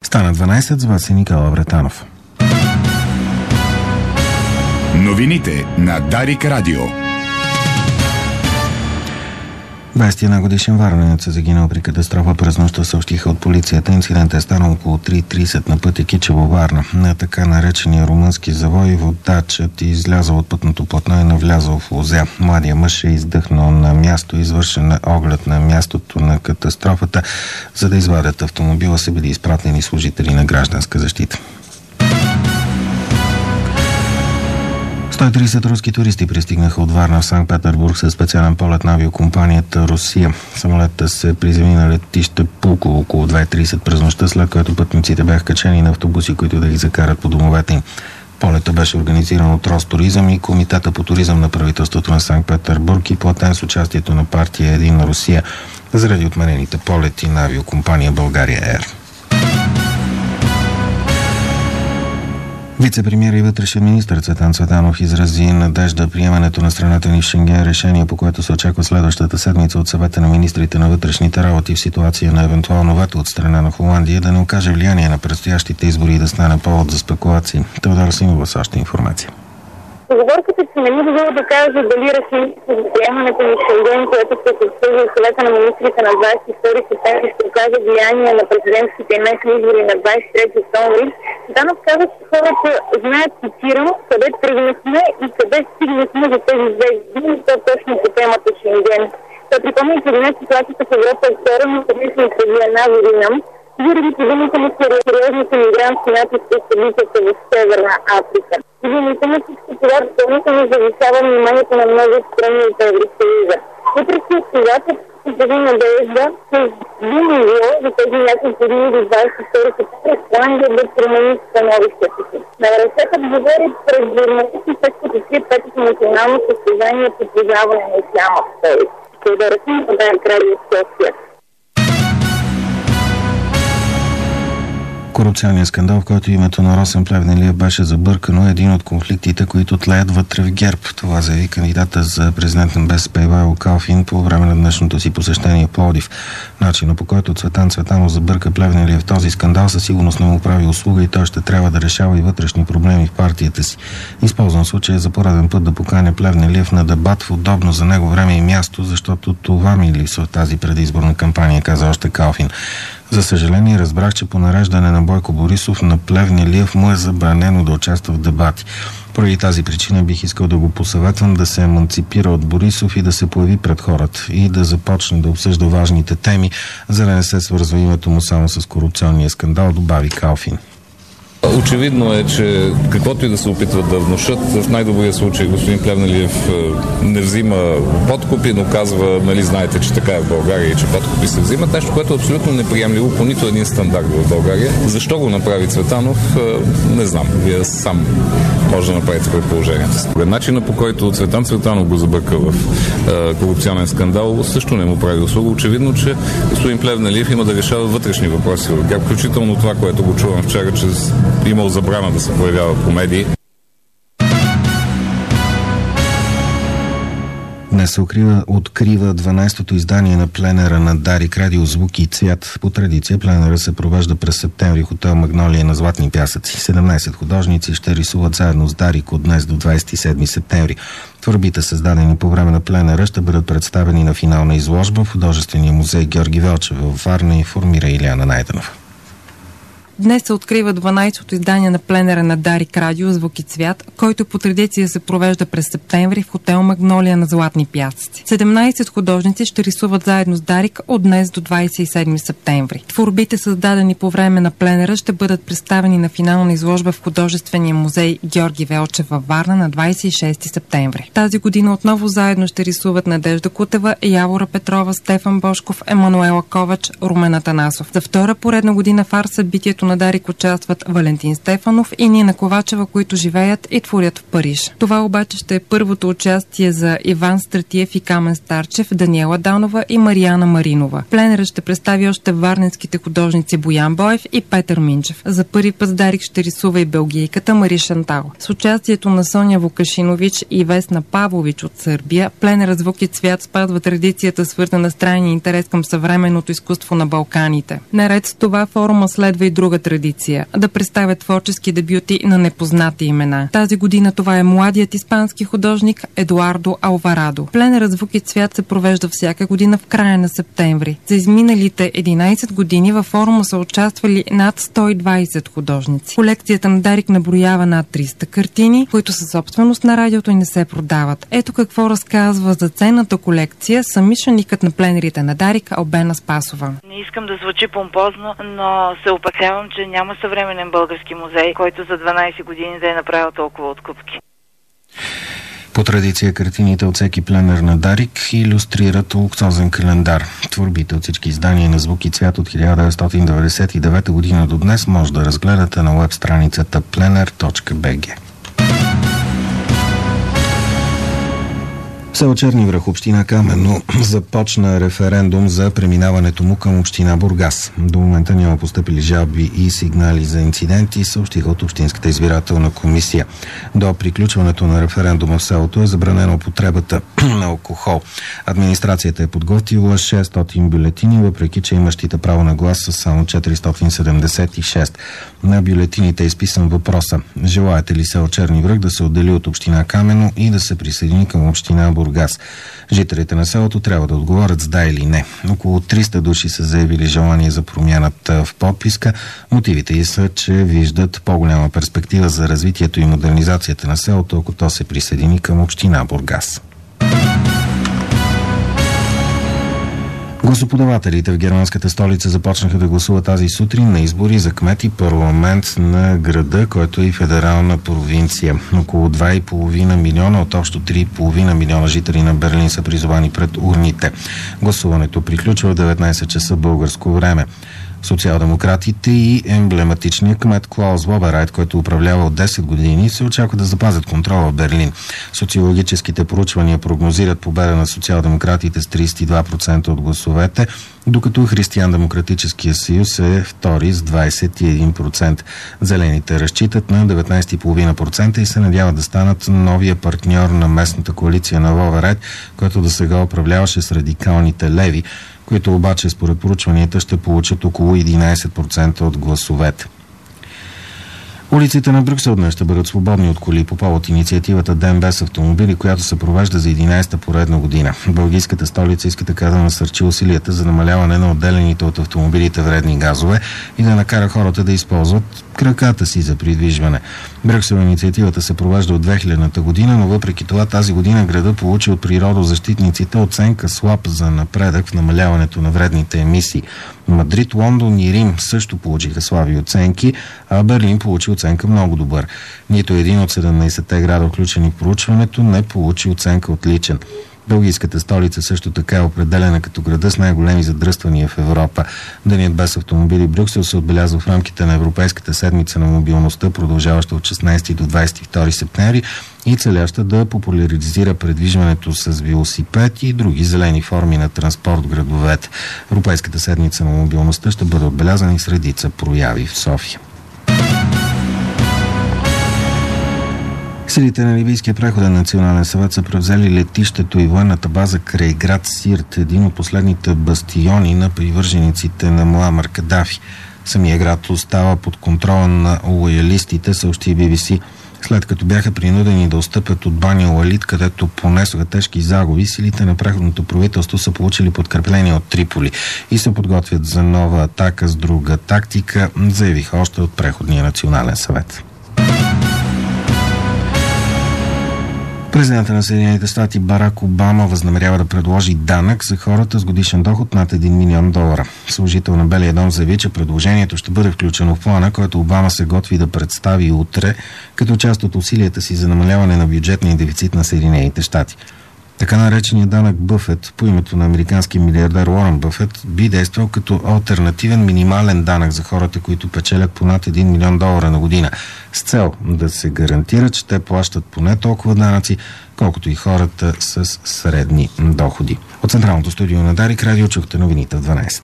Стана 12, с вас е Никола Вратанов. Новините на Дарик Радио. 21 годишен варненец е загинал при катастрофа през нощта, съобщиха от полицията. Инцидентът е станал около 3:30 на пътя Кичево-Варна. На така наречения румънски завой водачът е излязъл от пътното платно и навлязъл в лозя. Младия мъж е издъхнал на място. Извършен оглед на мястото на катастрофата. За да извадят автомобила, са били изпратени служители на Гражданска защита. 130 руски туристи пристигнаха от Варна в Санкт-Петербург със специален полет на авиокомпанията Русия. Самолетът се приземи на летище Пулково около 2:30 през нощта, след което пътниците бяха качени на автобуси, които да ги закарат по домовете им. Полетът беше организиран от Ростуризъм и Комитета по туризъм на правителството на Санкт-Петербург и платен с участието на партия Единна Русия заради отменените полети на авиокомпания България Ер. Вице-премиер и вътрешен министър Цветан Цветанов изрази надежда приемането на страната ни в Шенген решение, по което се очаква следващата седмица от съвета на министрите на вътрешните работи в ситуация на евентуално вето от страна на Холандия да не окаже влияние на предстоящите избори и да стане повод за спекулации. Теодора Симова с още информация. Договорката, че не би било да каже дали решението за приемането на Шенген, което се обсъжда в съвета на министрите на 22 септември, ще окаже влияние на президентските и местни избори на 23 октомври. Данов каза, че хората знаят, цитирам, къде тръгнахме и къде стигнахме за тези 2 години, то точно по темата Шенген. Той припомни, че днес ситуацията в Европа е втора, но съвместно преди 1 година, заради подобните на сериозните мигрантски натиски от събитията в Северна Африка. Видимите на всичко това допълнително зависява вниманието на много страни от Евросъюза. Въпреки това, че се надежда, че би могло за тези няколко дни до 22 септември Холандия да промени становището си. На ръцете говори пред журналисти, след като си е петото национално състезание по познаване на исляма в столица. Да ръчим да е край от София. Корупционния скандал, в който името на Росен Плевнелиев беше забъркано, е един от конфликтите, които тлеят вътре в ГЕРБ. Това заяви кандидата за президент на БСП Ивайло Калфин по време на днешното си посещение в Пловдив. Начинът, по който Цветан Цветанов забърка Плевнелиев в този скандал, със сигурност не му прави услуга и той ще трябва да решава и вътрешни проблеми в партията си. Използвам случая за пореден път да поканя Плевнелиев на дебат в удобно за него време и място, защото това ми липсва в тази предизборна кампания, каза още Калфин. За съжаление, разбрах, че по нареждане на Бойко Борисов на Плевнелиев му е забранено да участва в дебати. Поради тази причина бих искал да го посъветвам да се еманципира от Борисов и да се появи пред хората и да започне да обсъжда важните теми, за да не се свързва името му само с корупционния скандал, добави Калфин. Очевидно е, че каквото и да се опитват да внушат, в най-добрия случай господин Плевнелиев не взима подкупи, но казва, нали знаете, че така е в България и че подкупи се взимат. Нещо, което е абсолютно неприемливо по нито един стандарт в България. Защо го направи Цветанов, не знам. Вие сам може да направите предположението. Според начина, по който Цветан Цветанов го забърка в корупционен скандал, също не му прави услуга. Очевидно, че господин Плевнелиев има да решава вътрешни въпроси в ГЕРБ, включително това, което го чувам вчера, че имал забрана да се появява по медии. Днес се открива 12-то издание на пленера на Дарик Радио Звук и цвят. По традиция пленера се провежда през септември в хотел Магнолия на Златни пясъци. 17 художници ще рисуват заедно с Дарик от днес до 27 септември. Творбите, създадени по време на пленера, ще бъдат представени на финална изложба в художествения музей Георги Велчев в Варна, информира Илияна Найденова. Днес се открива 12-то издание на пленера на Дарик Радио Звук и цвят, който по традиция се провежда през септември в хотел Магнолия на Златни пясъци. 17 художници ще рисуват заедно с Дарик от днес до 27 септември. Творбите, създадени по време на пленера, ще бъдат представени на финална изложба в художествения музей Георги Велчев във Варна на 26 септември. Тази година отново заедно ще рисуват Надежда Кутева, Явора Петрова, Стефан Бошков, Емануела Ковач, Румен Атанасов. За втора поредна година в арт-събитието на Дарик участват Валентин Стефанов и Нина Ковачева, които живеят и творят в Париж. Това обаче ще е първото участие за Иван Стратиев и Камен Старчев, Даниела Данова и Мариана Маринова. Пленера ще представи още варненските художници Боян Боев и Петър Минчев. За първи път Дарик ще рисува и белгийката Мари Шантал. С участието на Соня Вукашинович и Весна Павлович от Сърбия, пленера Звук и цвят спазва традицията, свързана с трайния интерес към съвременното изкуство на Балканите. Наред с това форума следва и друга традиция да представят творчески дебюти на непознати имена. Тази година това е младият испански художник Едуардо Алварадо. Пленерът Звук и цвят се провежда всяка година в края на септември. За изминалите 11 години във форума са участвали над 120 художници. Колекцията на Дарик наброява над 300 картини, които са собственост на радиото и не се продават. Ето какво разказва за ценната колекция самишленикът на пленерите на Дарик Албена Спасова. Не искам да звучи помпозно, но се опасявам, че няма съвременен български музей, който за 12 години да е направил толкова откупки. По традиция картините от всеки пленер на Дарик илюстрират луксозен календар. Творбите от всички издания на Звук и цвят от 1999 година до днес може да разгледате на уеб страницата plener.bg. В село Черни връх, община Камено, започна референдум за преминаването му към община Бургас. До момента няма постъпили жалби и сигнали за инциденти, съобщиха от Общинската избирателна комисия. До приключването на референдума в селото е забранена употребата на алкохол. Администрацията е подготвила 600 бюлетини, въпреки че имащите право на глас са само 476. На бюлетините е изписан въпроса: желаете ли село Черни връх да се отдели от община Камено и да се присъедини към община Бургас? Жителите на селото трябва да отговорят с да или не. Около 300 души са заявили желание за промяната в подписка. Мотивите й са, че виждат по-голяма перспектива за развитието и модернизацията на селото, ако то се присъедини към община Бургас. Гласоподавателите в германската столица започнаха да гласуват тази сутрин на избори за кмет и парламент на града, който е и федерална провинция. Около 2,5 милиона от общо 3,5 милиона жители на Берлин са призовани пред урните. Гласуването приключва в 19 часа българско време. Социал-демократите и емблематичният кмет Клаус Воберайт, който управлява от 10 години, се очаква да запазят контрола в Берлин. Социологическите проучвания прогнозират победа на социал-демократите с 32% от гласовете, докато Християн-демократическия съюз е втори с 21%. Зелените разчитат на 19,5% и се надяват да станат новия партньор на местната коалиция на Воберайт, който до сега управляваше с радикалните леви, които обаче според проучванията ще получат около 11% от гласовете. Улиците на Брюксел днес ще бъдат свободни от коли по повод инициативата Ден без автомобили, която се провежда за 11-та поредна година. Белгийската столица иска така да насърчи усилията за намаляване на отделените от автомобилите вредни газове и да накара хората да използват краката си за придвижване. Брюксел инициативата се провежда от 2000-та година, но въпреки това тази година града получи от природозащитниците оценка слаб за напредък в намаляването на вредните емисии. Мадрид, Лондон и Рим също получиха слаби оценки, а Берлин получи оценка много добър. Нито един от 17-те града, включени в проучването, не получи оценка отличен. Белгийската столица също така е определена като града с най-големи задръствания в Европа. Денят без автомобили Брюксел се отбелязва в рамките на Европейската седмица на мобилността, продължаваща от 16 до 22 септември и целяща да популяризира предвижването с велосипед и други зелени форми на транспорт в градовете. Европейската седмица на мобилността ще бъде отбелязана и с редица прояви в София. Силите на Либийския преходен национален съвет са превзели летището и военната база край град Сирт, един от последните бастиони на привържениците на Муамар Кадафи. Самия град остава под контрола на лоялистите, съобщи BBC. След като бяха принудени да отстъпят от Бани Уалид, където понесоха тежки загуби, силите на преходното правителство са получили подкрепление от Триполи и се подготвят за нова атака с друга тактика, заявиха още от Преходния национален съвет. Президентът на Съединените щати Барак Обама възнамерява да предложи данък за хората с годишен доход над $1 милион. Служител на Белия дом заяви, че предложението ще бъде включено в плана, който Обама се готви да представи утре, като част от усилията си за намаляване на бюджетния дефицит на Съединените щати. Така нареченият данък Бъфет, по името на американския милиардер Уорън Бъфет, би действал като алтернативен минимален данък за хората, които печелят по над $1 милион на година, с цел да се гарантира, че те плащат поне толкова данъци, колкото и хората с средни доходи. От Централното студио на Дарик Радио чухте новините в 12.